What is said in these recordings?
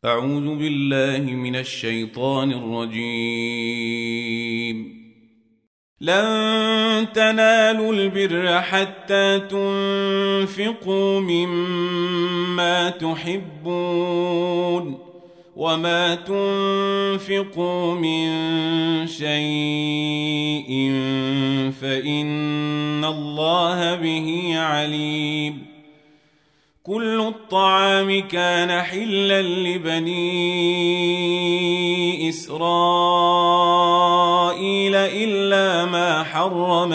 أعوذ بالله من الشيطان الرجيم. لن تنالوا البر حتى تنفقوا مما تحبون وما تنفقوا من شيء فإن الله به عليم. كل الطعام كان حلا لبني إسرائيل إلا ما حرم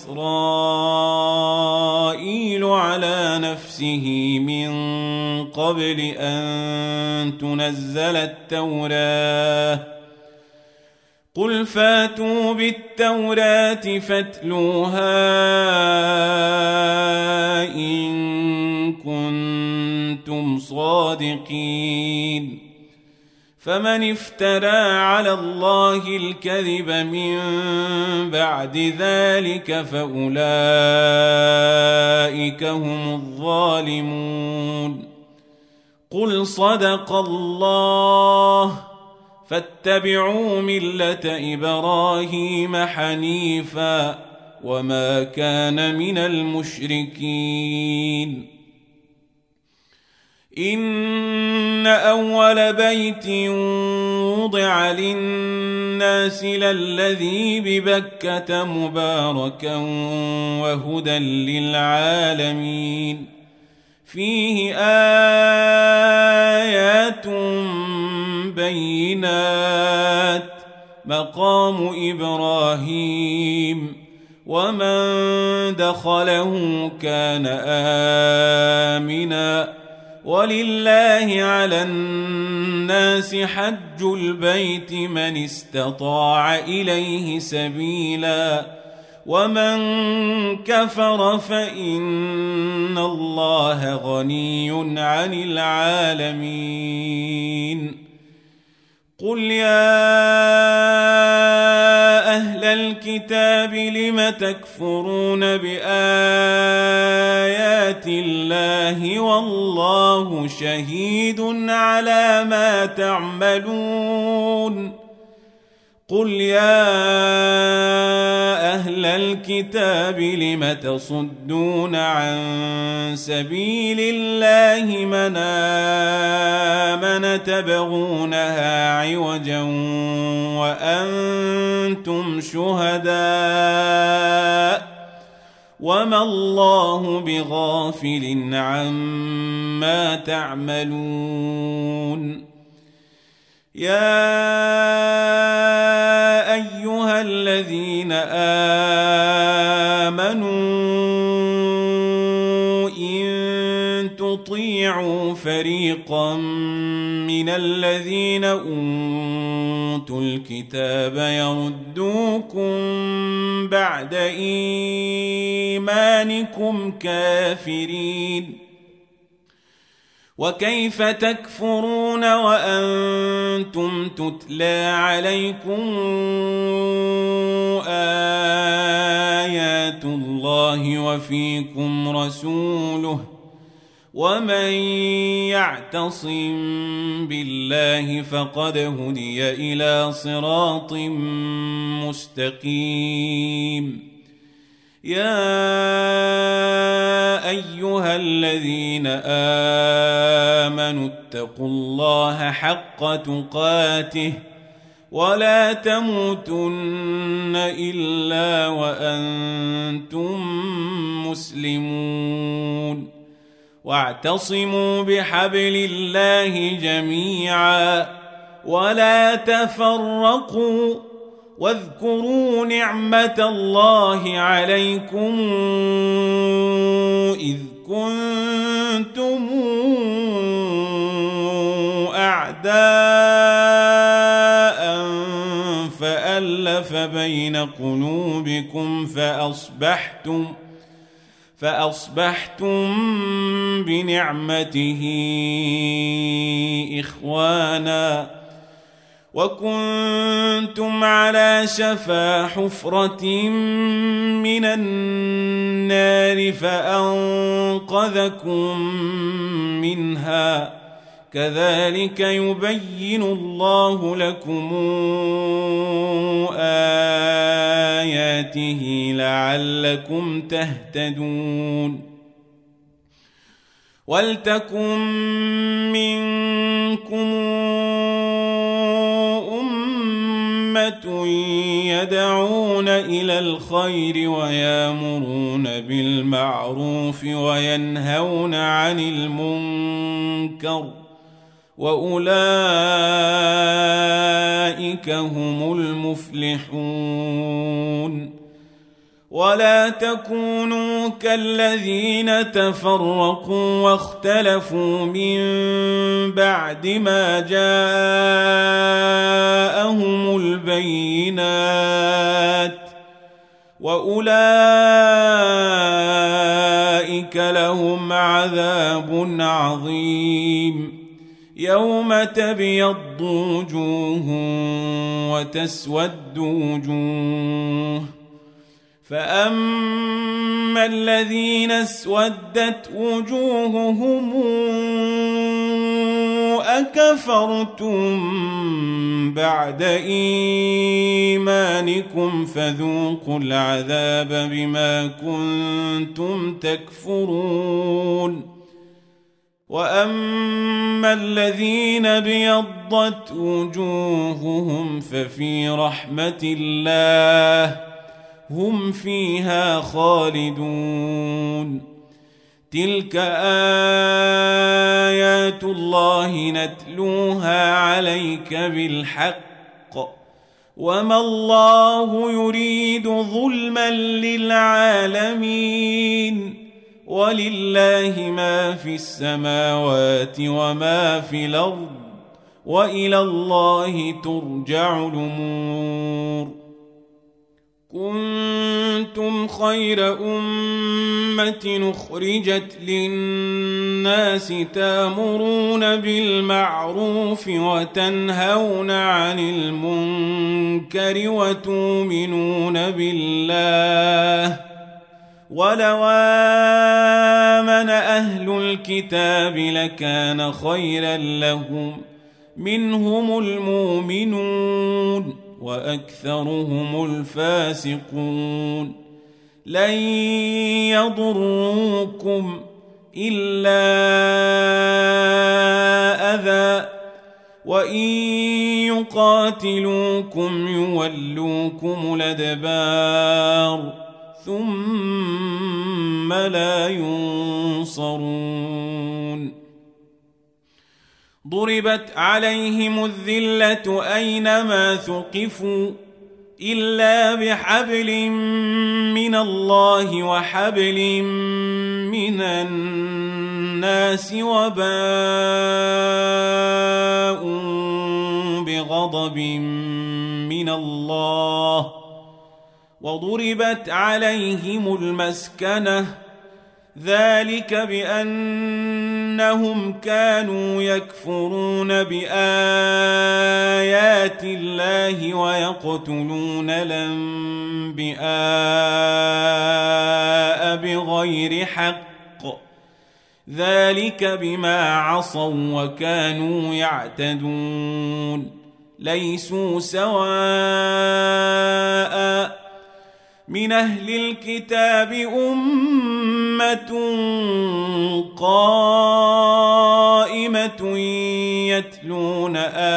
إسرائيل على نفسه من قبل أن تنزل التوراة. قل فاتوا بالتوراة فاتلوها إن كنتم صادقين. فمن افترى على الله الكذب من بعد ذلك فأولئك هم الظالمون. قل صدق الله فاتبعوا ملة إبراهيم حنيفا وما كان من المشركين. إن أول بيت وضع للناس للذي ببكة مباركا وهدى للعالمين. فيه آيات بينات مقام إبراهيم ومن دخله كان آمنا. ولله على الناس حج البيت من استطاع إليه سبيلا ومن كفر فإن الله غني عن العالمين. قل يا أهل الكتاب لم تكفرون بآيات الله والله شهيد على ما تعملون. قل يا أهل الكتاب لم تصدون عن سبيل الله من آمن تبغونها عوجا وأنتم شهداء وما الله بغافل عما تعملون. يا أيها الذين آمنوا إن تطيعوا فريقا من الذين أوتوا الكتاب يردوكم بعد إيمانكم كافرين. وكيف تكفرون وأنتم تتلى عليكم آيات الله وفيكم رسوله ومن يعتصم بالله فقد هدي إلى صراط مستقيم. يا أيها الذين آمنوا اتقوا الله حق تقاته ولا تموتن إلا وأنتم مسلمون. واعتصموا بحبل الله جميعا ولا تفرقوا واذكروا نعمة الله عليكم إذ كنتم أعداء فألف بين قلوبكم فأصبحتم بنعمته إخوانا وكنتم على شفا حفرة من النار فأنقذكم منها كذلك يبين الله لكم آياته لعلكم تهتدون ولتكن منكم أمة يدعون إلى الخير ويأمرون بالمعروف وينهون عن المنكر وأولئك هم المفلحون ولا تكونوا كالذين تفرقوا واختلفوا من بعد ما جاءهم البينات وأولئك لهم عذاب عظيم يوم تبيض وجوه وتسود وجوه فأما الذين اسودت وجوههم أكفرتم بعد إيمانكم فذوقوا العذاب بما كنتم تكفرون وأما الذين ابيضت وجوههم ففي رحمة الله هم فيها خالدون تلك آيات الله نتلوها عليك بالحق وما الله يريد ظلما للعالمين ولله ما في السماوات وما في الأرض وإلى الله ترجع الأمور كنتم خير أمة أخرجت للناس تأمرون بالمعروف وتنهون عن المنكر وتؤمنون بالله ولو آمن أهل الكتاب لكان خيرا لهم منهم المؤمنون وأكثرهم الفاسقون لن يضروكم إلا أذى وإن يقاتلوكم يولوكم الأدبار ثم لا ينصرون ضربت عليهم الذلة أينما ثقفوا إلا بحبل من الله وحبل من الناس وباءوا بغضب من الله وضربت عليهم المسكنة ذلك بأنهم كانوا يكفرون بآيات الله ويقتلون الأنبياء بغير حق ذلك بما عصوا وكانوا يعتدون ليسوا سواء من أهل الكتاب أمة قائمة يتلون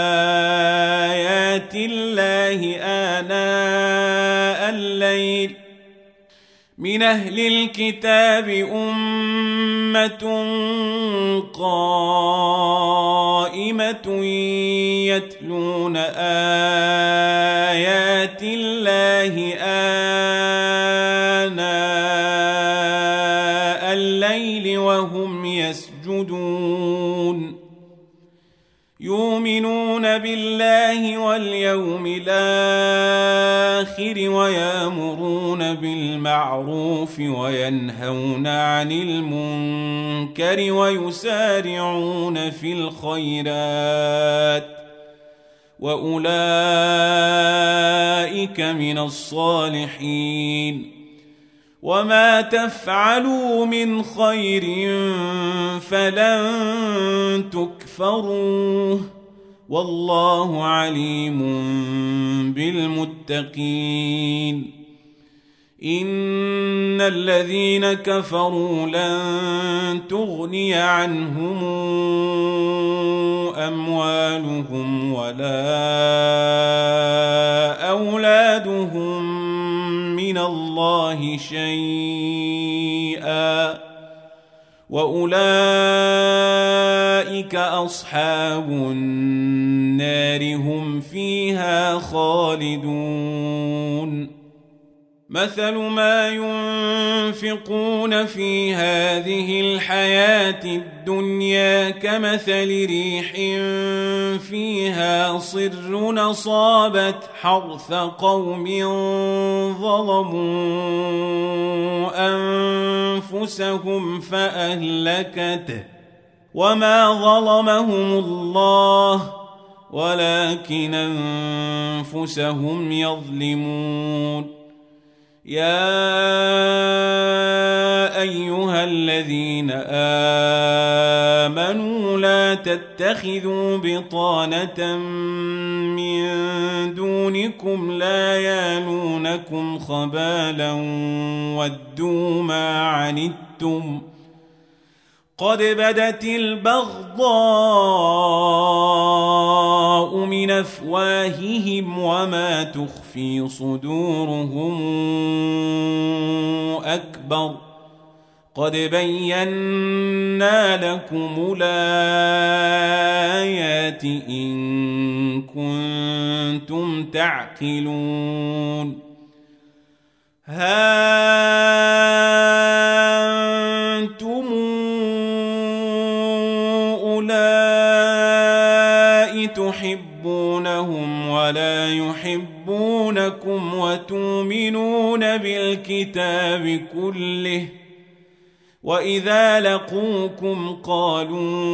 آيات الله آناء الليل من أهل الكتاب أمة قائمة يتلون آيات الله آناء الليل وهم يسجدون يؤمنون بالله واليوم الآخر ويأمرون بالمعروف وينهون عن المنكر ويسارعون في الخيرات وأولئك من الصالحين وما تفعلوا من خير فلن تكفروه والله عليم بالمتقين إن الذين كفروا لن تغني عنهم أموالهم ولا أولادهم من الله شيئا وأولئك أصحاب النار هم فيها خالدون مثل ما ينفقون في هذه الحياة الدنيا كمثل ريح فيها صر أصابت حرث قوم ظلموا أنفسهم فأهلكته وما ظلمهم الله ولكن أنفسهم يظلمون يا أيها الذين آمنوا لا تتخذوا بطانة من دونكم لا يالونكم خبالا ودوا ما عنتم قد بدت البغضاء من أفواههم وما تخفي صدورهم أكبر قد بينا لكم الآيات إن كنتم تعقلون ها أنتم تحبونهم ولا يحبونكم وتؤمنون بالكتاب كله وإذا لقوكم قالوا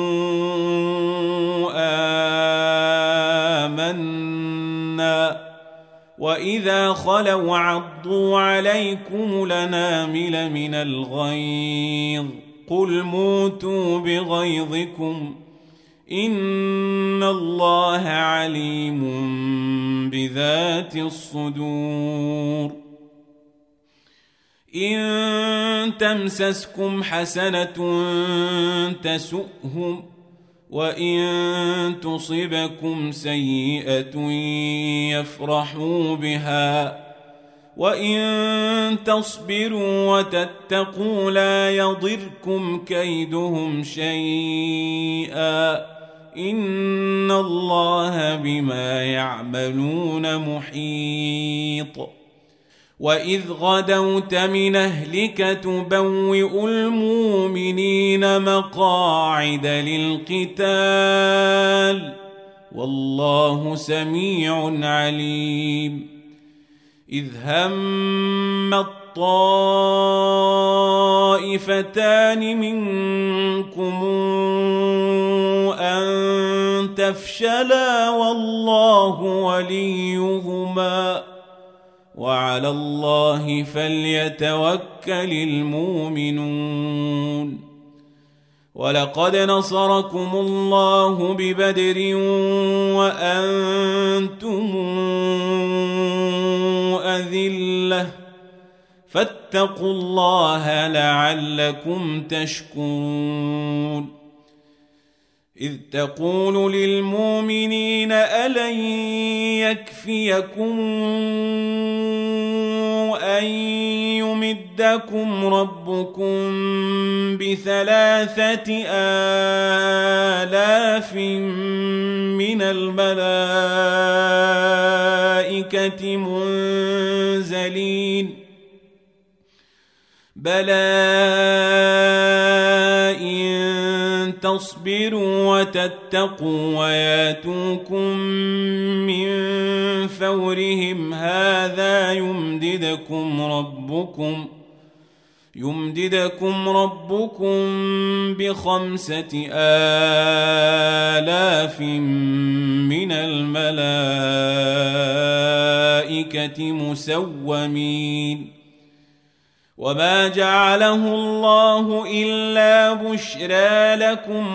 آمنا وإذا خلوا عضوا عليكم الأنامل من الغيظ قل موتوا بغيظكم إن الله عليم بذات الصدور إن تمسسكم حسنة تسؤهم وإن تصبكم سيئة يفرحوا بها وإن تصبروا وتتقوا لا يضركم كيدهم شيئا إن الله بما يعملون محيط وإذ غدوت من أهلك تبوئ المؤمنين مقاعد للقتال والله سميع عليم إذ هم الطائفتان منكم أن تفشلا والله وليهما وعلى الله فليتوكل المؤمنون ولقد نصركم الله ببدر وأنتم أذلة فاتقوا الله لعلكم تشكرون إذ تقول للمؤمنين ألن يكفيكم أن يمدكم ربكم ب3,000 من الملائكة منزلين بلى إن تصبروا وتتقوا وياتوكم من فورهم هذا يمددكم ربكم ب5,000 من الملائكة مسومين وما جعله الله إلا بشرى لكم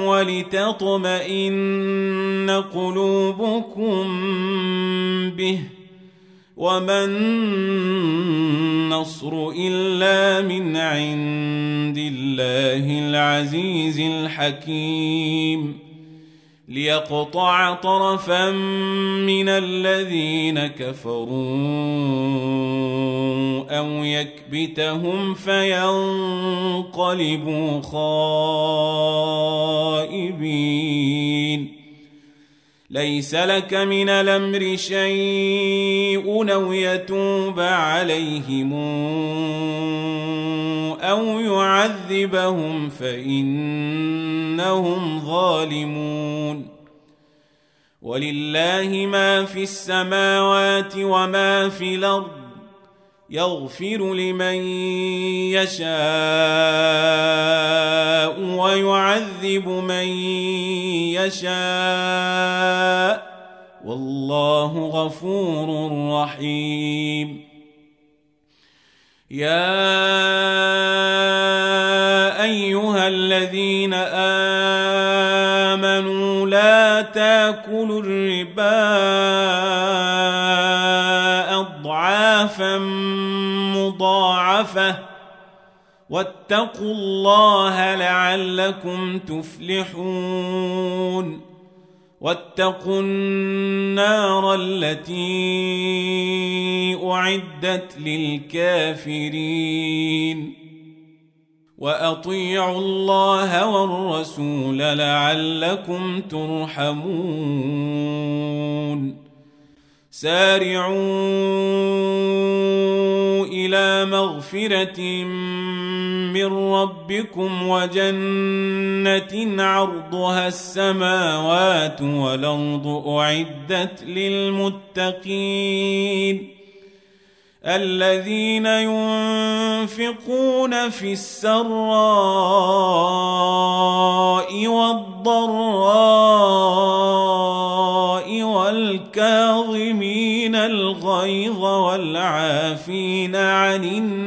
ولتطمئن قلوبكم به وما النصر إلا من عند الله العزيز الحكيم ليقطع طرفا من الذين كفروا أو يكبتهم فينقلبوا خائبين ليس لك من الأمر شيء أو يتوب عليهم أو يعذبهم فإنهم ظالمون ولله ما في السماوات وما في الأرض يغفر لمن يشاء ويعذب من يشاء والله غفور رحيم يا أيها الذين آمنوا لا تأكلوا الربا أضعافا مضاعفة واتقوا الله لعلكم تفلحون واتقوا النار التي أعدت للكافرين وأطيعوا الله والرسول لعلكم ترحمون سارعوا إلى مغفرة من ربكم وجنة عرضها السماوات والأرض أعدت للمتقين الذين ينفقون في السراء والضراء والكاظمين الغيظ والعافين عن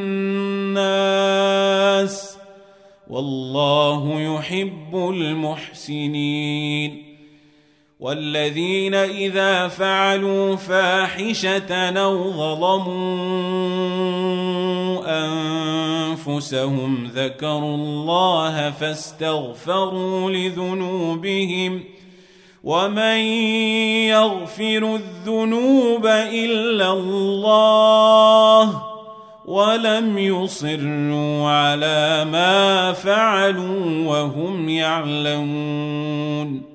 الناس والله يحب المحسنين والذين إذا فعلوا فاحشة أو ظلموا أنفسهم ذكروا الله فاستغفروا لذنوبهم ومن يغفر الذنوب إلا الله ولم يصروا على ما فعلوا وهم يعلمون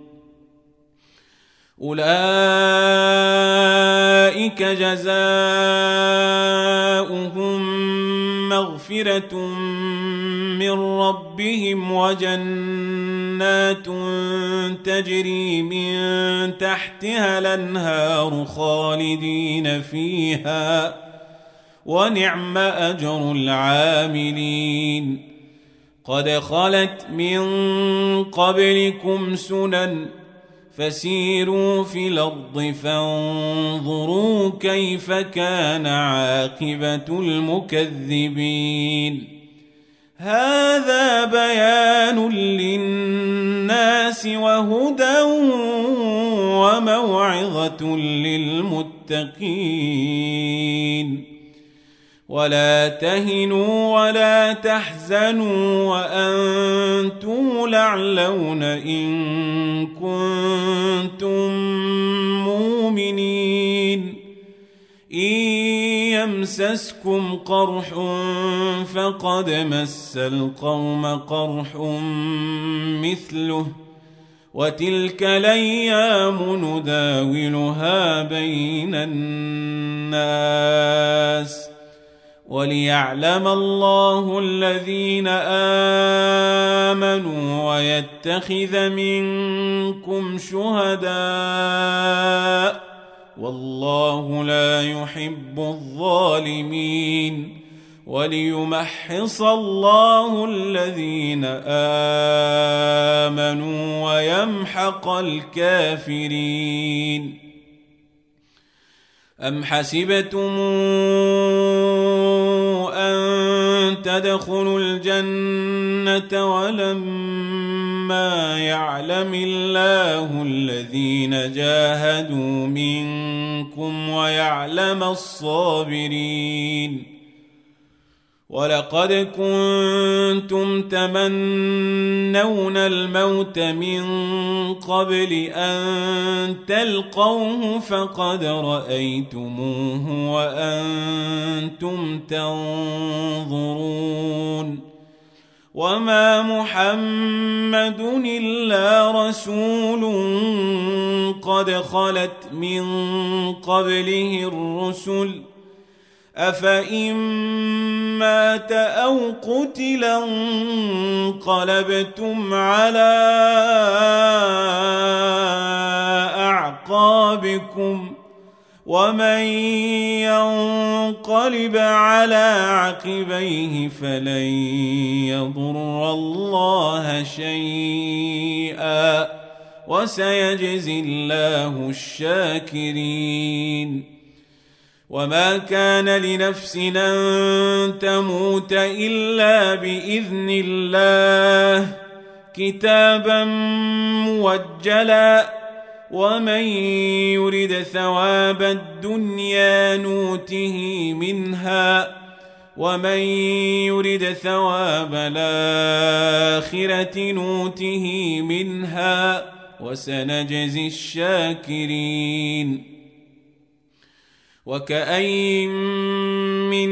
أولئك جزاؤهم مغفرة من ربهم وجنات تجري من تحتها الأنهار خالدين فيها ونعم أجر العاملين قد خلت من قبلكم سنن فسيروا في الأرض فانظروا كيف كان عاقبة المكذبين هذا بيان للناس وهدى وموعظة للمتقين ولا تهنوا ولا تحزنوا وأنتم الأعلون إن كنتم مؤمنين إن يمسسكم قرح فقد مس القوم قرح مثله وتلك الأيام نداولها بين الناس وليعلم الله الذين آمنوا ويتخذ منكم شهداء والله لا يحب الظالمين وليمحص الله الذين آمنوا ويمحق الكافرين أم حسبتم أن تدخلوا الجنة ولما يعلم الله الذين جاهدوا منكم ويعلم الصابرين ولقد كنتم تمنون الموت من قبل أن تلقوه فقد رأيتموه وأنتم تنظرون وما محمد إلا رسول قد خلت من قبله الرسل أفإن مات أو قتلا انقلبتم على أعقابكم ومن ينقلب على عقبيه فلن يضر الله شيئا وسيجزي الله الشاكرين وما كان لنفس أن تموت إلا بإذن الله كتابا موجلا ومن يرد ثواب الدنيا نوته منها ومن يرد ثواب الآخرة نوته منها وسنجزي الشاكرين وكأين من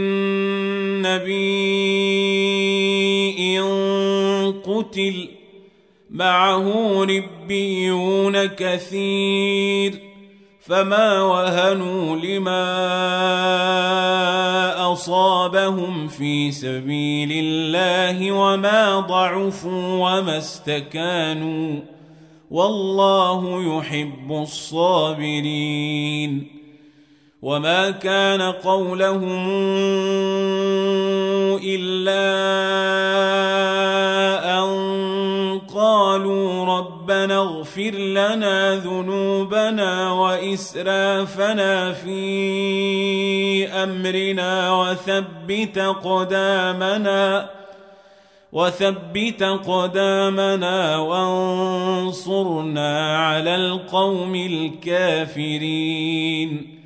نبي قتل معه ربيون كثير فما وهنوا لما أصابهم في سبيل الله وما ضعفوا وما استكانوا والله يحب الصابرين وما كان قولهم إلا أن قالوا ربنا اغفر لنا ذنوبنا وإسرافنا في أمرنا وثبت قدامنا وانصرنا على القوم الكافرين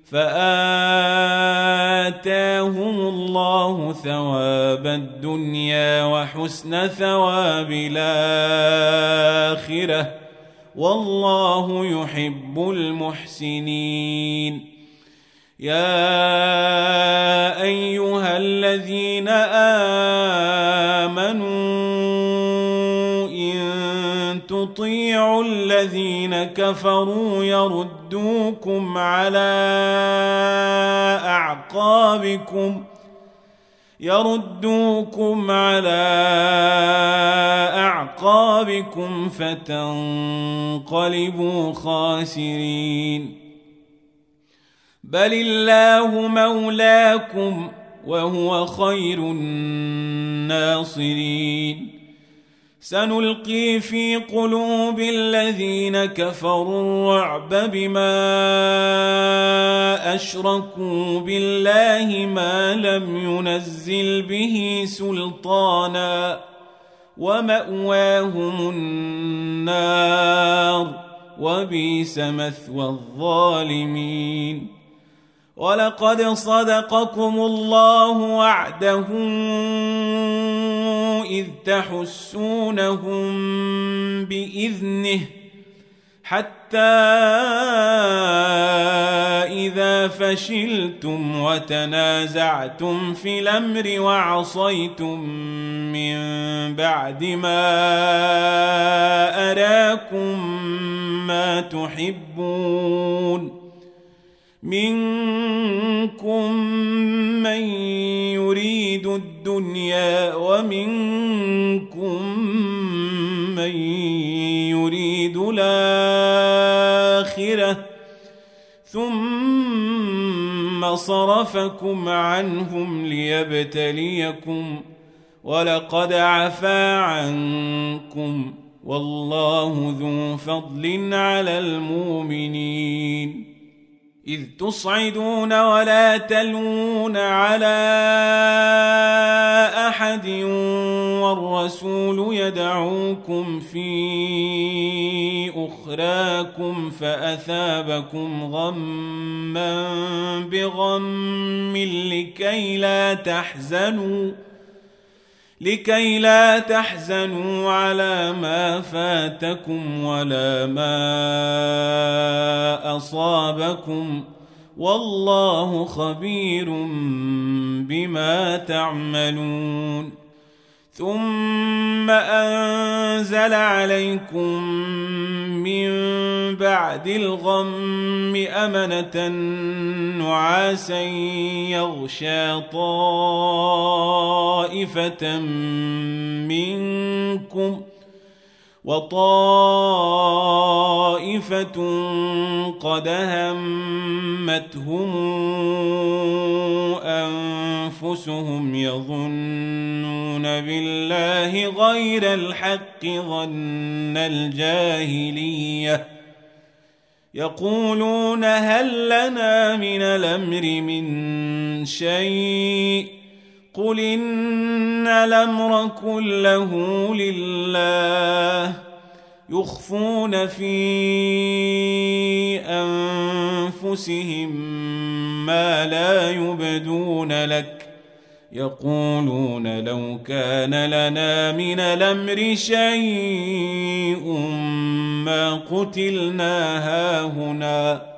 فآتاهم الله ثواب الدنيا وحسن ثواب الآخرة والله يحب المحسنين يا أيها الذين آمنوا إن تطيعوا الذين كفروا يردوكم على أعقابكم فتنقلبوا خاسرين بل الله مولاكم وهو خير الناصرين سنلقي في قلوب الذين كفروا الرعب بما أشركوا بالله ما لم ينزل به سلطانا ومأواهم النار وبئس مثوى الظالمين ولقد صدقكم الله وعده إذ تحسونهم بإذنه حتى إذا فشلتم وتنازعتم في الأمر وعصيتم من بعد ما أراكم ما تحبون منكم من يريد الدنيا ومنكم من يريد الآخرة ثم صرفكم عنهم ليبتليكم ولقد عفا عنكم والله ذو فضل على المؤمنين إذ تصعدون ولا تلوون على أحد والرسول يدعوكم في أخراكم فأثابكم غما بغم لكي لا تحزنوا على ما فاتكم ولا ما أصابكم والله خبير بما تعملون ثم أنزل عليكم من بعد الغم أمنة نعاسا يغشى طائفة منكم وطائفة قد همتهم أنفسهم يظنون بالله غير الحق ظن الجاهلية يقولون هل لنا من الأمر من شيء قل إن الأمر كله لله يخفون في أنفسهم ما لا يبدون لك يقولون لو كان لنا من الأمر شيء ما قتلنا هاهنا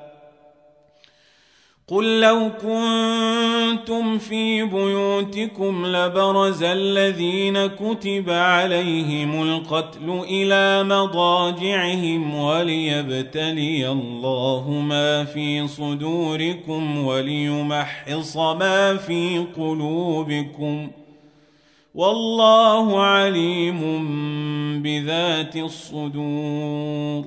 قل لو كنتم في بيوتكم لبرز الذين كتب عليهم القتل إلى مضاجعهم وليبتلي الله ما في صدوركم وليمحص ما في قلوبكم والله عليم بذات الصدور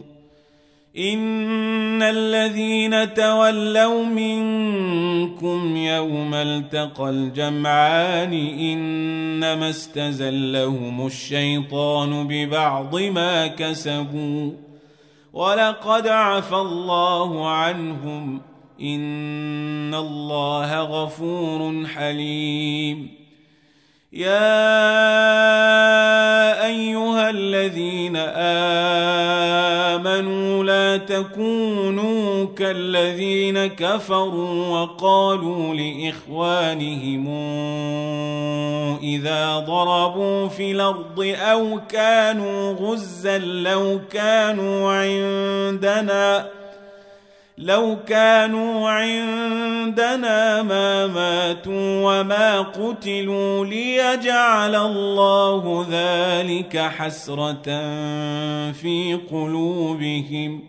إن الذين تولوا منكم يوم التقى الجمعان إنما استزلهم الشيطان ببعض ما كسبوا ولقد عفى الله عنهم إن الله غفور حليم يا أيها الذين آمنوا لا تكونوا كالذين كفروا وقالوا لإخوانهم إذا ضربوا في الأرض أو كانوا غزا لو كانوا عندنا ما ماتوا وما قتلوا ليجعل الله ذلك حسرة في قلوبهم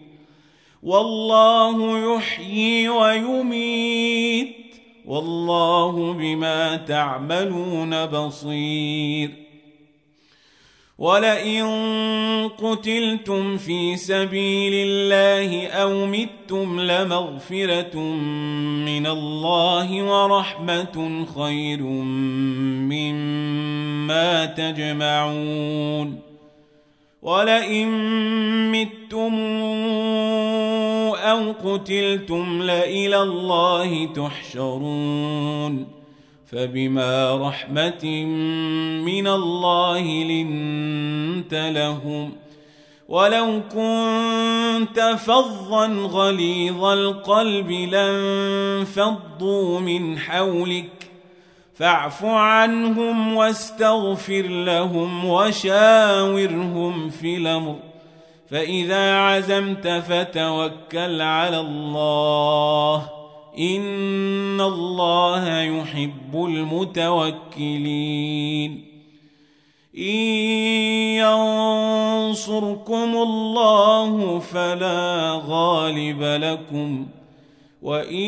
والله يحيي ويميت والله بما تعملون بصير ولئن قتلتم في سبيل الله أو متم لمغفرة من الله ورحمة خير مما تجمعون ولئن متم أو قتلتم لإلى الله تحشرون فبما رحمة من الله لنت لهم ولو كنت فظا غليظ القلب لانفضوا من حولك فاعف عنهم واستغفر لهم وشاورهم في الأمر فإذا عزمت فتوكل على الله إن الله يحب المتوكلين إن ينصركم الله فلا غالب لكم وإن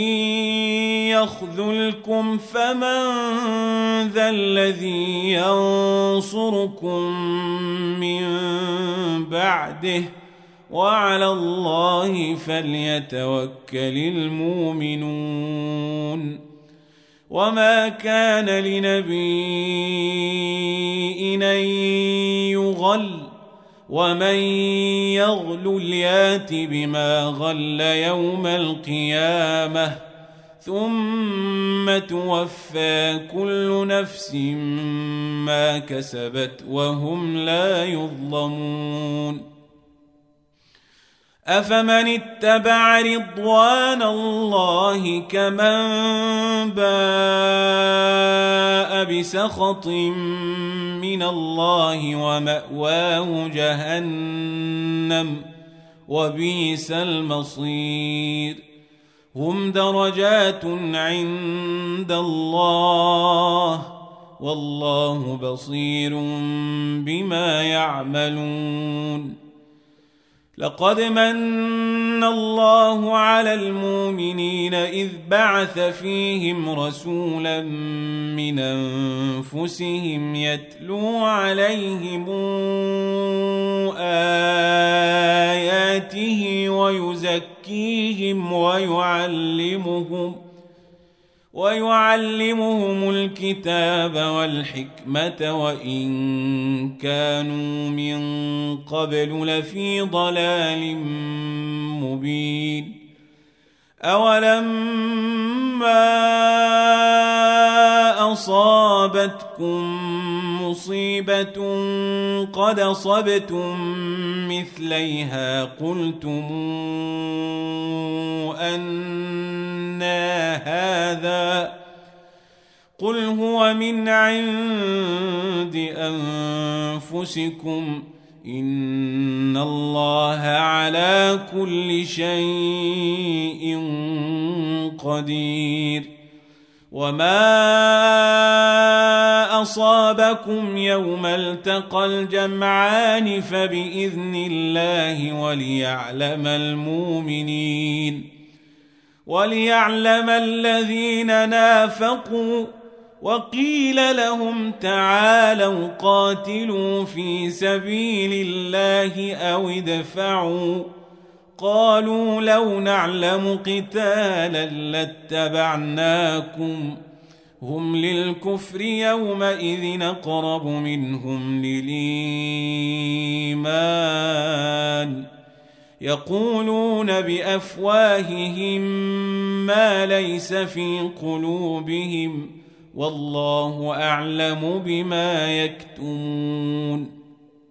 يخذلكم فمن ذا الذي ينصركم من بعده وعلى الله فليتوكل المؤمنون وما كان لنبي أن يغل ومن يغل يات بما غل يوم القيامة ثم توفى كل نفس ما كسبت وهم لا يظلمون أفمن اتبع رضوان الله كمن باء بسخط من الله ومأواه جهنم وبئس المصير هم درجات عند الله والله بصير بما يعملون لقد من الله على المؤمنين إذ بعث فيهم رسولا من أنفسهم يتلو عليهم آياته ويزكيهم ويعلمهم الكتاب والحكمة وإن كانوا من قبل لفي ضلال مبين أولما أصابتكم مصيبة قد أصبتم مثليها قلتم أنى هذا قل هو من عند أنفسكم إن الله على كل شيء قدير وما أصابكم يوم التقى الجمعان فبإذن الله وليعلم الذين نافقوا وقيل لهم تعالوا قاتلوا في سبيل الله أو ادفعوا قالوا لو نعلم قتالا لاتبعناكم هم للكفر يومئذ أقرب منهم للإيمان يقولون بأفواههم ما ليس في قلوبهم والله أعلم بما يكتمون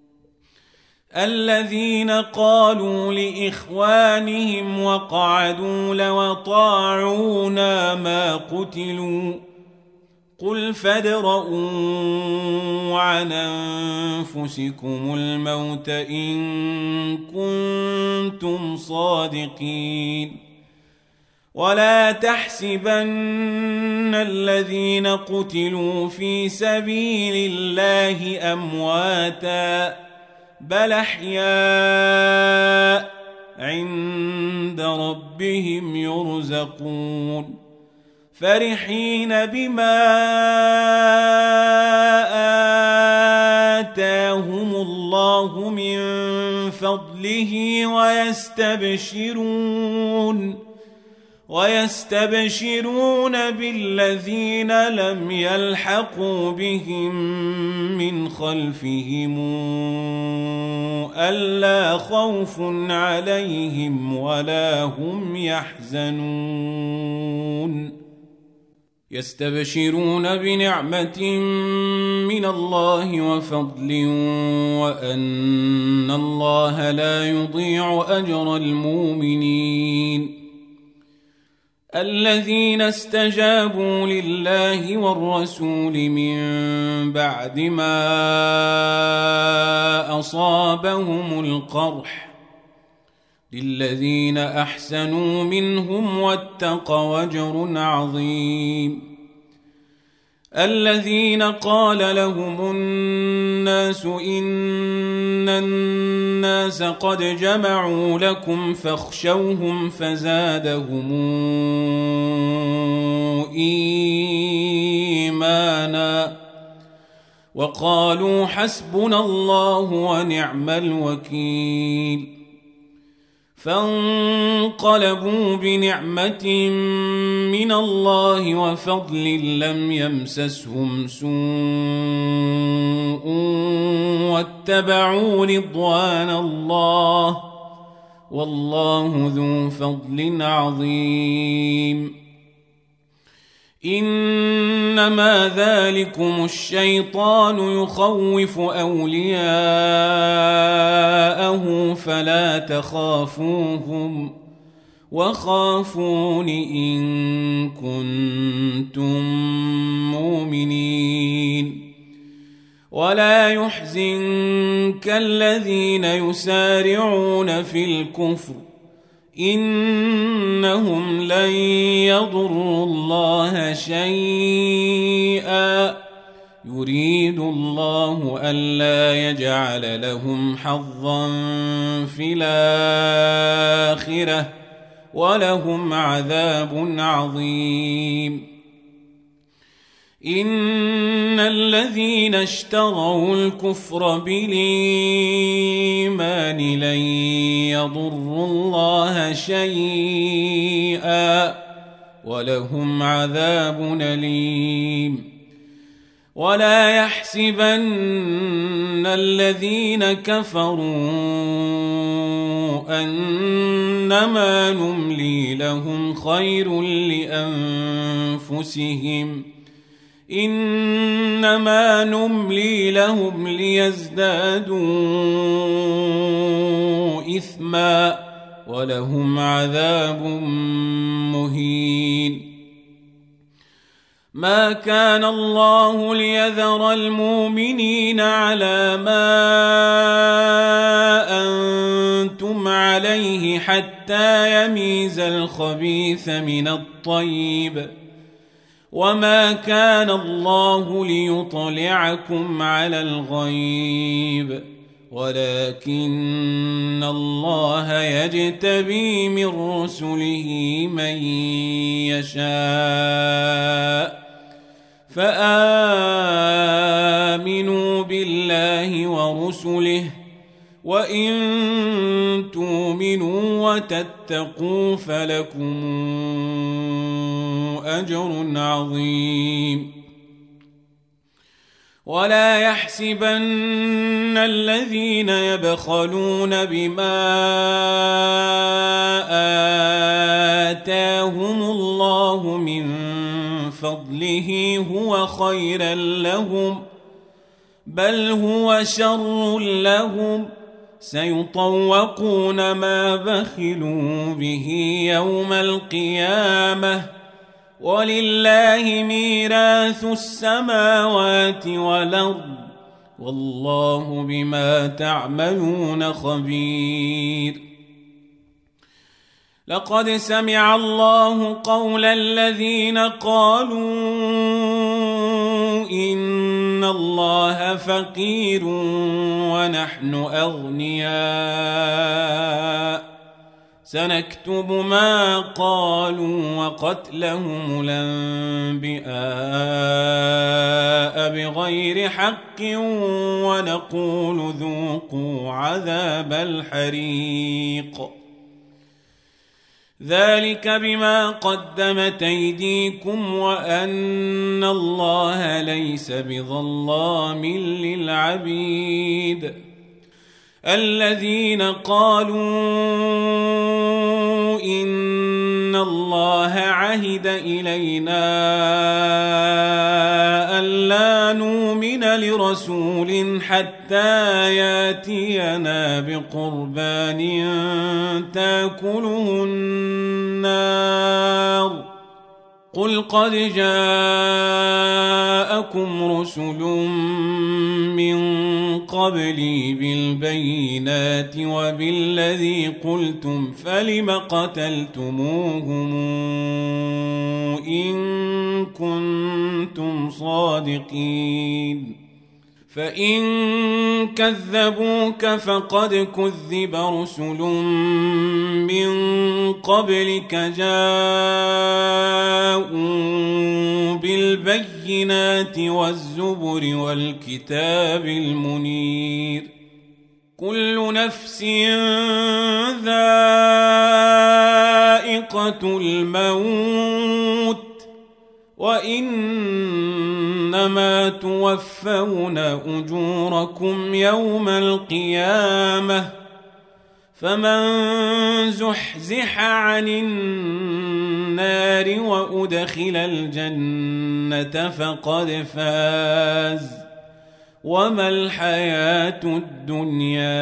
الذين قالوا لإخوانهم وقعدوا لو أطاعونا ما قتلوا قل فادرءوا عن أنفسكم الموت إن كنتم صادقين ولا تحسبن الذين قتلوا في سبيل الله أمواتا بل أحياء عند ربهم يرزقون فرحين بما آتاهم الله من فضله ويستبشرون بالذين لم يلحقوا بهم من خلفهم ألا خوف عليهم ولا هم يحزنون يستبشرون بنعمة من الله وفضل وأن الله لا يضيع أجر المؤمنين الذين استجابوا لله والرسول من بعد ما أصابهم القرح للذين أحسنوا منهم واتقوا أجر عظيم الذين قال لهم الناس إن الناس قد جمعوا لكم فاخشوهم فزادهم إيمانا وقالوا حسبنا الله ونعم الوكيل فانقلبوا بنعمة من الله وفضل لم يمسسهم سوء واتبعوا رضوان الله والله ذو فضل عظيم. إنما ذلكم الشيطان يخوف أولياءه فلا تخافوهم وخافون إن كنتم مؤمنين. ولا يحزنك الذين يسارعون في الكفر إنهم لن يضروا الله شيئا يريد الله ألا يجعل لهم حظا في الآخرة ولهم عذاب عظيم. إن الذين اشتروا الكفر بالإيمان لن يضروا الله شيئا ولهم عذاب أليم. ولا يحسبن الذين كفروا أنما نملي لهم خير لأنفسهم إنما نملي لهم ليزدادوا إثما ولهم عذاب مهين. ما كان الله ليذر المؤمنين على ما أنتم عليه حتى يميز الخبيث من الطيب وما كان الله ليطلعكم على الغيب ولكن الله يجتبي من رسله من يشاء فآمنوا بالله ورسله وإن تؤمنوا وتتقوا فلكم أجر عظيم. ولا يحسبن الذين يبخلون بما آتاهم الله من فضله هو خيرا لهم بل هو شر لهم سيطوقون ما بخلوا به يوم القيامة ولله ميراث السماوات والأرض والله بما تعملون خبير. لقد سمع الله قول الذين قالوا إن الله فقير ونحن أغنياء سنكتب ما قالوا وقتلهم الأنبياء بغير حق ونقول ذوقوا عذاب الحريق ذلك بما قدمت أيديكم وأن الله ليس بظلام للعبيد. الذين قالوا إن الله عهد إلينا ألا نؤمن لرسول حتى يأتينا بقربان تأكله النار قل قد جاءكم رسل من قبلي بالبينات وبالذي قلتم فلم قتلتموهم إن كنتم صادقين فإن كذبوك فقد كذب رسل من قبلك جاءوا بالبينات والزبر والكتاب المنير كل نفس ذائقة الموت وإنما توفون أجوركم يوم القيامة فمن زحزح عن النار وأدخل الجنة فقد فاز وما الحياة الدنيا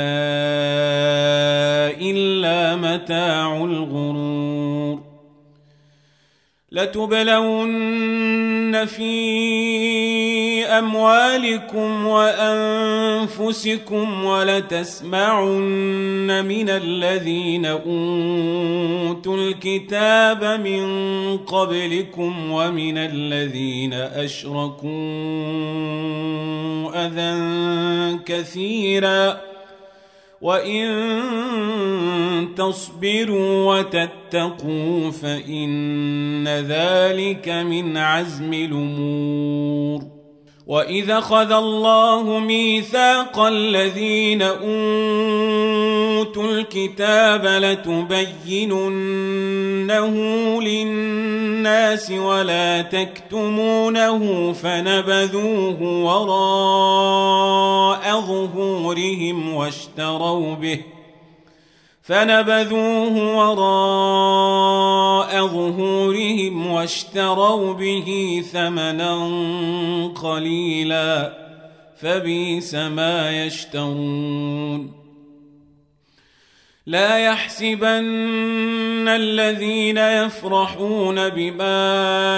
إلا متاع الغرور لتبلون في أموالكم وأنفسكم ولتسمعن من الذين أوتوا الكتاب من قبلكم ومن الذين أشركوا أذى كثيرا وإن تصبروا وتتقوا فإن ذلك من عزم الأمور وإذا أخذ الله ميثاق الذين أوتوا الكتاب لتبيننه للناس ولا تكتمونه فنبذوه وراء ظهورهم واشتروا به ثمنا قليلا فبئس ما يشترون لا يحسبن الذين يفرحون بما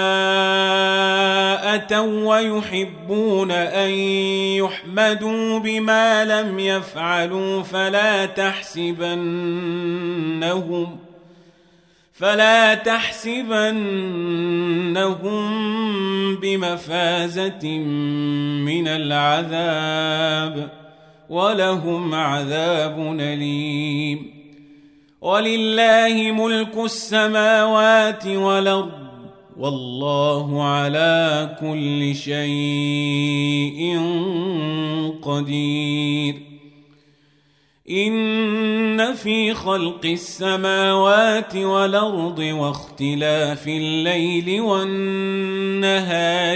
أتوا ويحبون أن يحمدوا بما لم يفعلوا فلا تحسبنهم بمفازة من العذاب ولهم عذاب أليم ولله ملك السماوات والأرض والله على كل شيء قدير إن في خلق السماوات والأرض واختلاف الليل والنهار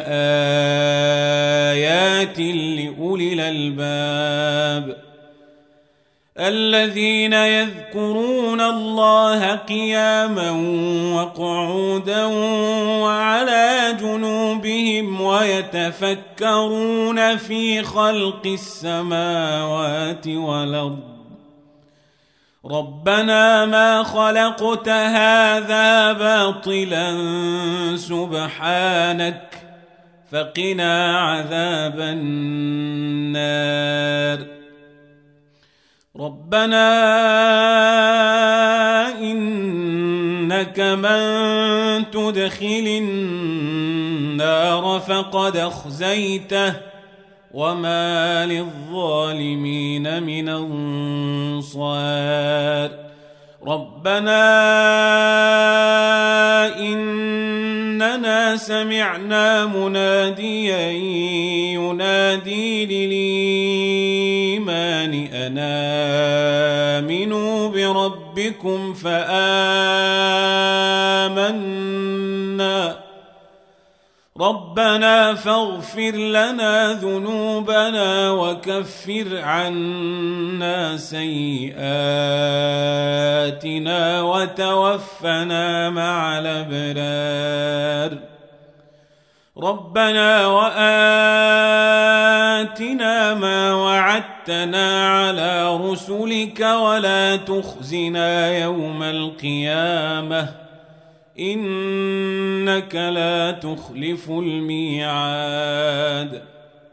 لآيات لأولي الألباب الذين يذكرون الله قياما وقعودا وعلى جنوبهم ويتفكرون في خلق السماوات والأرض ربنا ما خلقت هذا باطلا سبحانك فقنا عذاب النار ربنا إنك من تدخل النار فقد أخزيته وما للظالمين من أنصار ربنا إننا سمعنا مناديا ينادي للإيمان أن آمنوا بربكم فآمنا ربنا فاغفر لنا ذنوبنا وكفر عنا سيئاتنا وتوفنا مع الأبرار ربنا وآتنا ما وعدتنا على رسلك ولا تخزنا يوم القيامة إنك لا تخلف الميعاد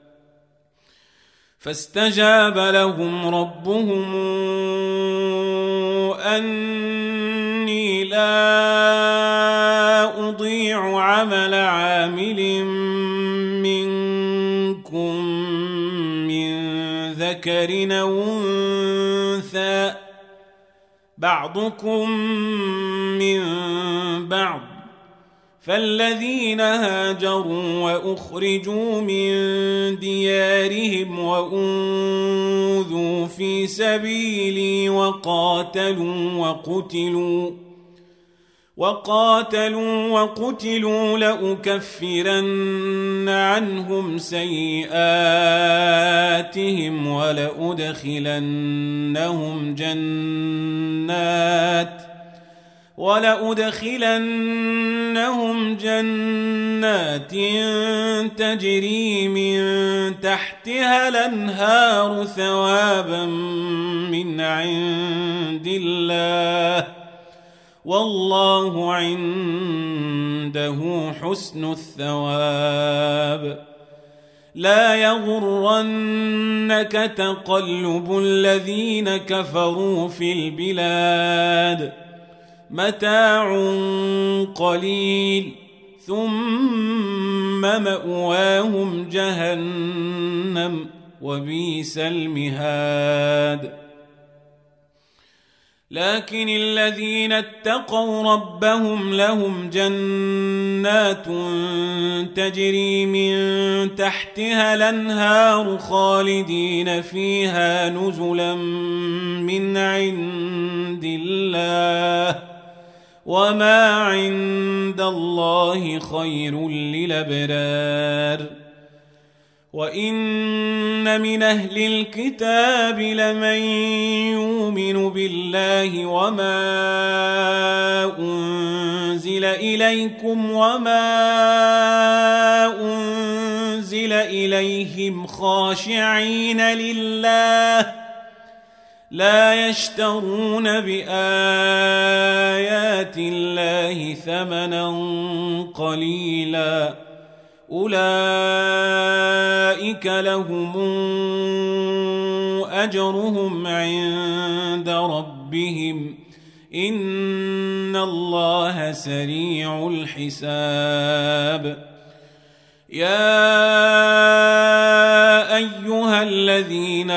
فاستجاب لهم ربهم أني لا أضيع عمل عامل منكم من ذكر أو أنثى بعضكم من بعض فالذين هاجروا وأخرجوا من ديارهم وأوذوا في سبيلي وقاتلوا لأكفرن عنهم سيئاتهم ولأدخلنهم جنات تجري من تحتها الأنهار ثوابا من عند الله والله عنده حسن الثواب. لا يغرنك تقلب الذين كفروا في البلاد متاع قليل ثم مأواهم جهنم وبئس المهاد. لكن الذين اتقوا ربهم لهم جنات تجري من تحتها الأنهار خالدين فيها نزلا من عند الله وما عند الله خير للأبرار. وإن من أهل الكتاب لمن يؤمن بالله وما أنزل إليكم وما أنزل إليهم خاشعين لله لا يشترون بآيات الله ثمنا قليلا أولئك لهم أجرهم عند ربهم إن الله سريع الحساب. يا أيها الذين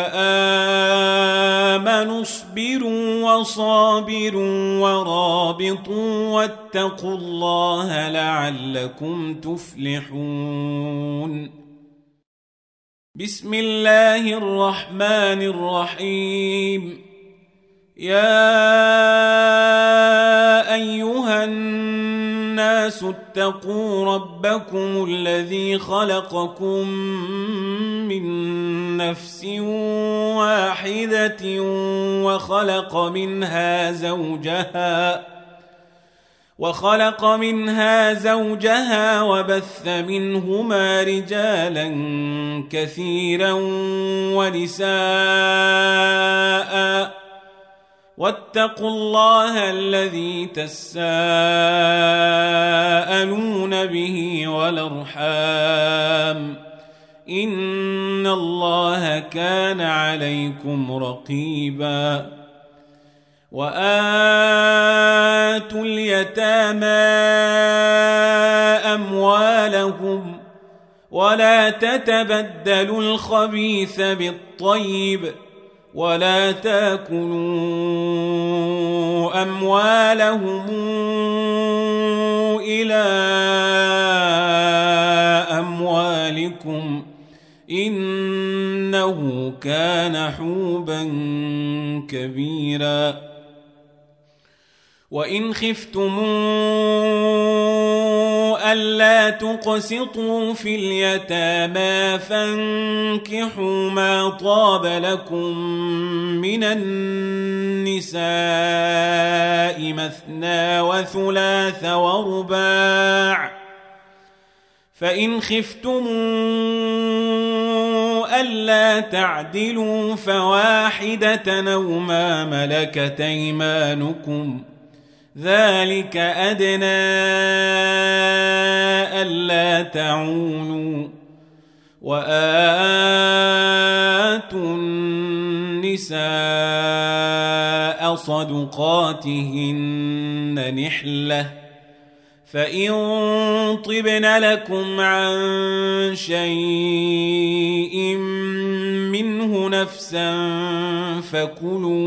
آمنوا اصبروا وصابروا ورابطوا واتقوا الله لعلكم تفلحون. بسم الله الرحمن الرحيم. يا أيها الناس اتقوا ربكم الذي خلقكم من نفس واحدة وخلق منها زوجها وبث منهما رجالا كثيرا ونساء واتقوا الله الذي تساءلون به والأرحام إن الله كان عليكم رقيبا. وآتوا اليتامى أموالهم ولا تتبدلوا الخبيث بالطيب ولا تاكلوا أموالهم إلى أموالكم إنه كان حوبا كبيرا. وإن خفتم ألا تقسطوا في اليتامى فانكحوا ما طاب لكم من النساء مثنى وثلاث ورباع فإن خفتم ألا تعدلوا فواحدة أو ما ملكت أيمانكم ذلك أدنى ألا تعولوا. وآتوا النساء صدقاتهن نحلة فإن طبن لكم عن شيء منه نفسا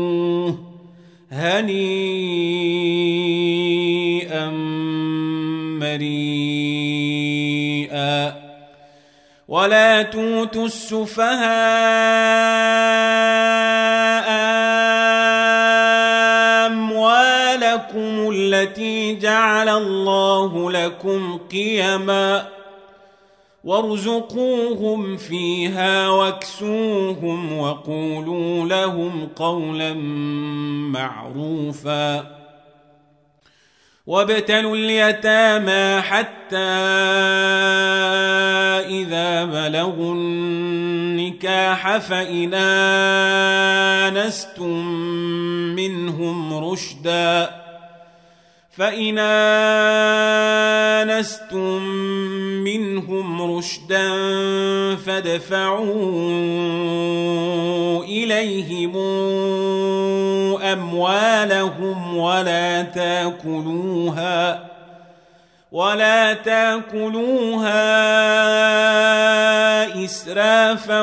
فكلوه هنيئا مريئا ولا تؤتوا السفهاء أموالكم التي جعل الله لكم قيما وارزقوهم فيها واكسوهم وقولوا لهم قولا معروفا وابتلوا اليتامى حتى إذا بلغوا النكاح فإن آنستم منهم رشدا فادفعوا إليهم أموالهم ولا تاكلوها إسرافا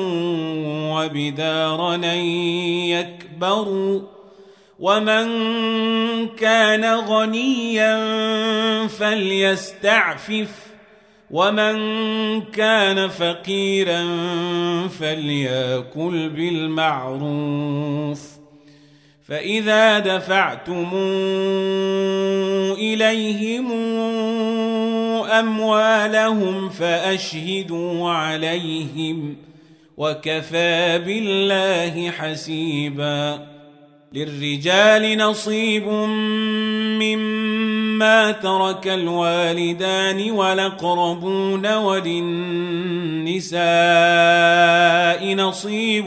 وبدارا أن يكبروا ومن كان غنيا فليستعفف ومن كان فقيرا فليأكل بالمعروف فإذا دفعتم إليهم أموالهم فأشهدوا عليهم وكفى بالله حسيبا للرجال نصيب مما ترك الوالدان والأقربون وللنساء نصيب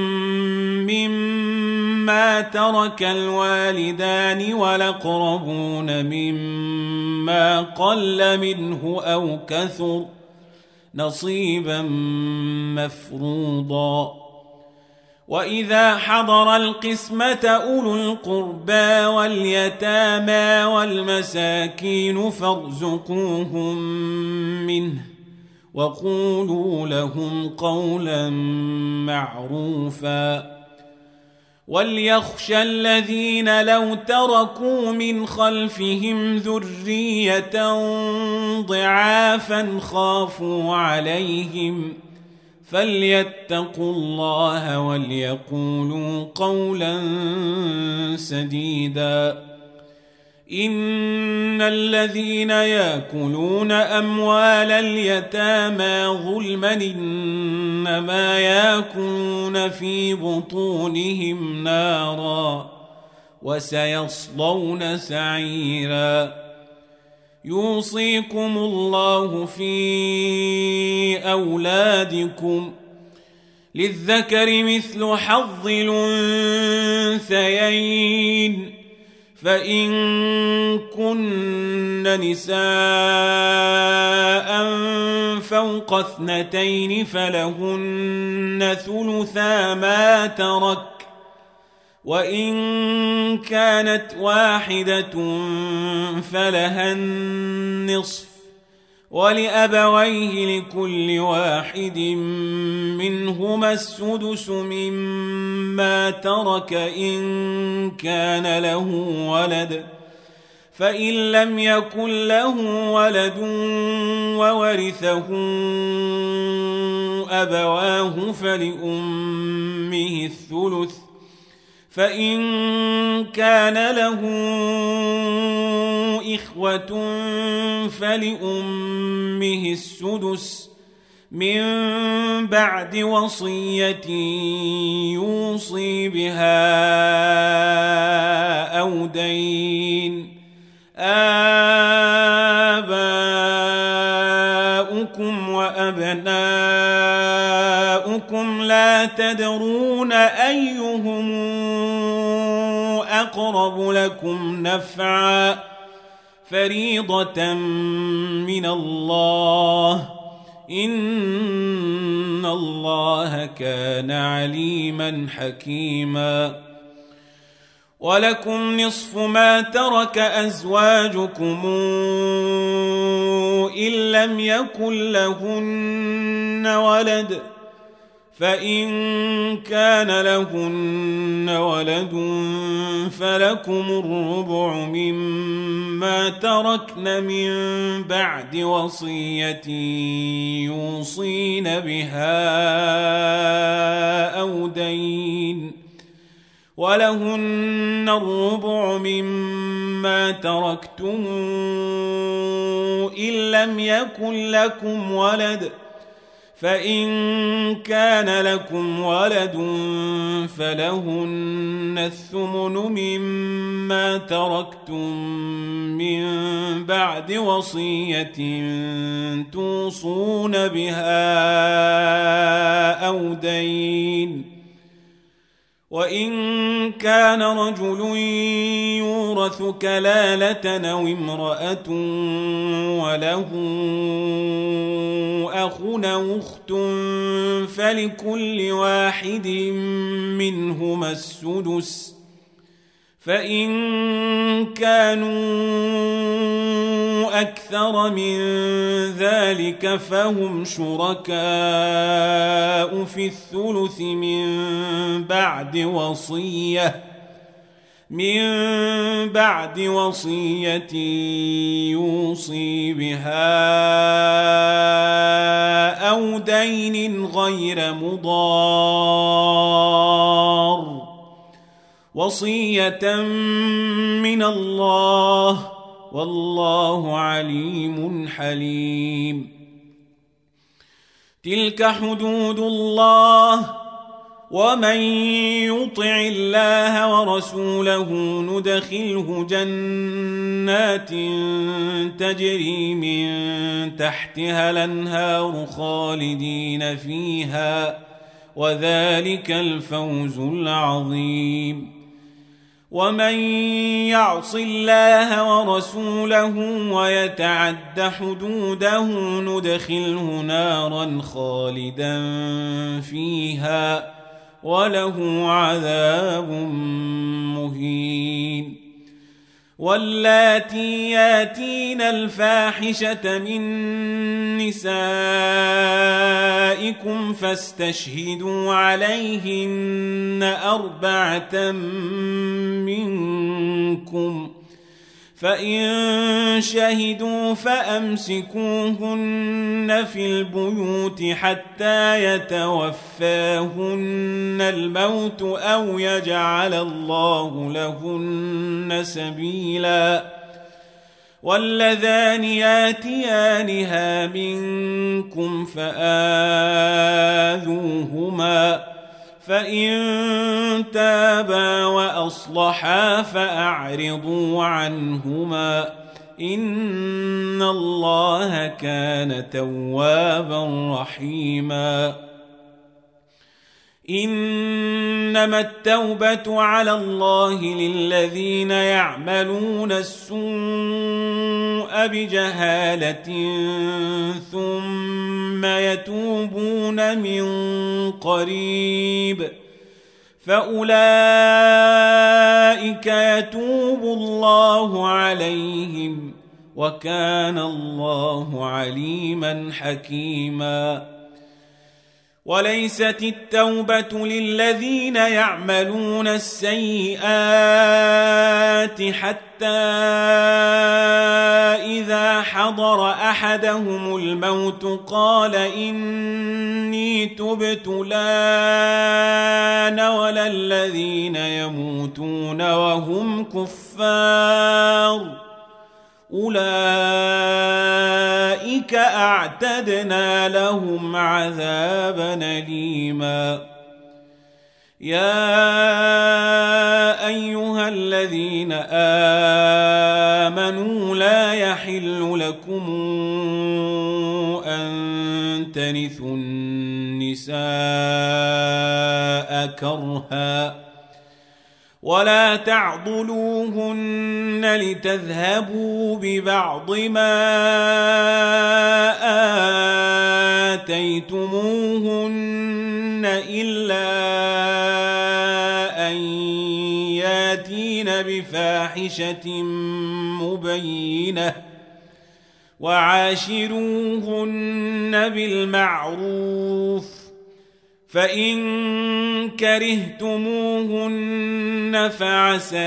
مما ترك الوالدان والأقربون مما قل منه أو كثر نصيبا مفروضا وإذا حضر القسمة أولو القربى واليتامى والمساكين فارزقوهم منه وقولوا لهم قولا معروفا وليخشى الذين لو تركوا من خلفهم ذرية ضعافا خافوا عليهم فليتقوا الله وليقولوا قولا سديدا إن الذين يأكلون أموال اليتامى ظلما إنما يأكلون في بطونهم نارا وسيصلون سعيرا يوصيكم الله في أولادكم للذكر مثل حظ الأنثيين فإن كن نساء فوق 2 فلهن ثلثا ما ترك وإن كانت واحدة فلها النصف ولأبويه لكل واحد منهما السدس مما ترك إن كان له ولد فإن لم يكن له ولد وورثه أبواه فلأمه الثلث فإن كان له إخوة فلأمه السدس من بعد وصية يوصي بها أو دين آباؤكم وأبناؤكم لا تدرون أيهم أقرب لكم نفعا فريضة من الله إن الله كان عليما حكيما ولكم نصف ما ترك أزواجكم إن لم يكن لهن ولد فإن كان لهن ولد فلكم الربع مما ما تركن من بعد وصية يوصين بها أو دين ولهن الربع مما تركتم إن لم يكن لكم ولد فإن كان لكم ولد فلهن الثمن مما تركتم من بعد وصية توصون بها أو دين وإن كان رجل يورث كلالة أو امرأة وله أخ أو أخت فلكل واحد منهما السدس فإن كانوا أكثر من ذلك فهم شركاء في الثلث من بعد وصية يوصي بها أو دين غير مضار وصية من الله والله عليم حليم. تلك حدود الله ومن يطع الله ورسوله ندخله جنات تجري من تحتها الأنهار خالدين فيها وذلك الفوز العظيم. ومن يعص الله ورسوله ويتعد حدوده ندخله نارا خالدا فيها وله عذاب مهين. واللاتي ياتين الفاحشة من نسائكم فاستشهدوا عليهن 4 منكم فإن شهدوا فأمسكوهن في البيوت حتى يتوفاهن الموت أو يجعل الله لهن سبيلا. واللذان ياتيانها منكم فآذوهما فإن تابا وأصلحا فأعرضوا عنهما إن الله كان توابا رحيما. إنما التوبة على الله للذين يعملون السوء بجهالة ثم يتوبون من قريب فأولئك يتوب الله عليهم وكان الله عليما حكيما. وليست التوبة للذين يعملون السيئات حتى إذا حضر أحدهم الموت قال إني تبت الآن ولا الذين يموتون وهم كفار أولئك أعتدنا لهم عذابا أليما. يا أيها الذين آمنوا لا يحل لكم أن ترثوا النساء كرها ولا تعضلوهن لتذهبوا ببعض ما آتيتموهن إلا أن ياتين بفاحشة مبينة وعاشروهن بالمعروف فإن كرهتموهن فعسى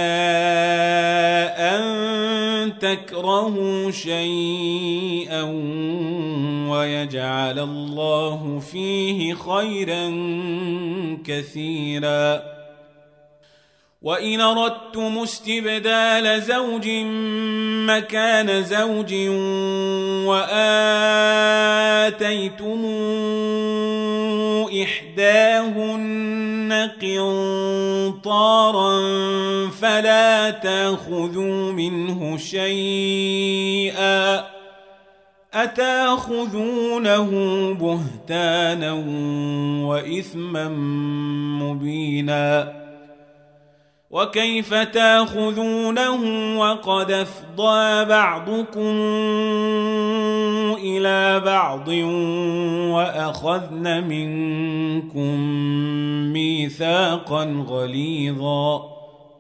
أن تكرهوا شيئا ويجعل الله فيه خيرا كثيرا. وإن أردتم استبدال زوج مكان زوج وآتيتم إحداهن قنطارا فلا تأخذوا منه شيئا أتأخذونه بهتانا وإثما مبينا. وكيف تأخذونه وقد أفضى بعضكم إلى بعض وأخذن منكم ميثاقا غليظا.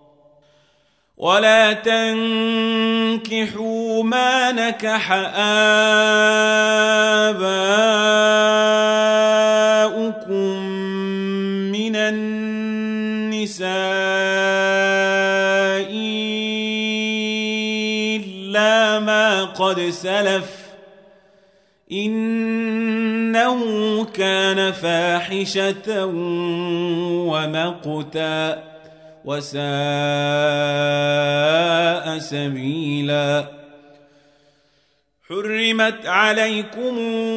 ولا تنكحوا ما نكح آباؤكم من النساء إلا ما قد سلف إنه كان فاحشة ومقتا وساء سبيلا. حرمت عليكم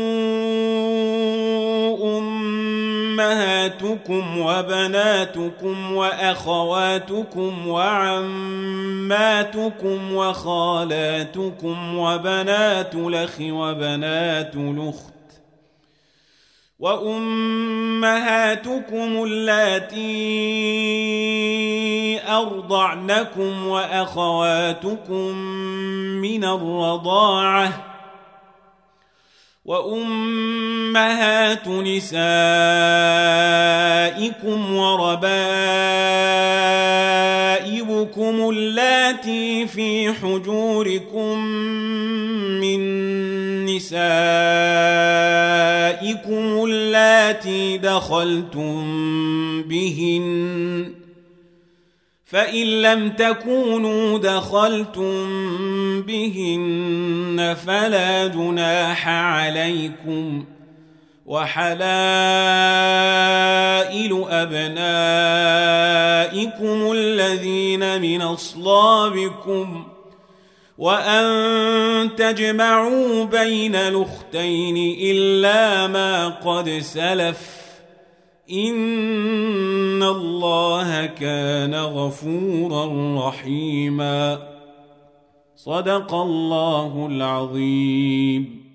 أمهاتكم وبناتكم وأخواتكم وعماتكم وخالاتكم وبنات الأخ وبنات الأخت وأمهاتكم اللاتي أرضعنكم وأخواتكم من الرضاعة وأمهات نسائكم وربائبكم اللاتي في حجوركم من نسائكم اللاتي دخلتم بهن فإن لم تكونوا دخلتم بهن فلا جناح عليكم. وحلائل أبنائكم الذين من أصلابكم وأن تجمعوا بين الأختين إلا ما قد سلف إن الله كان غفورا رحيما. صدق الله العظيم.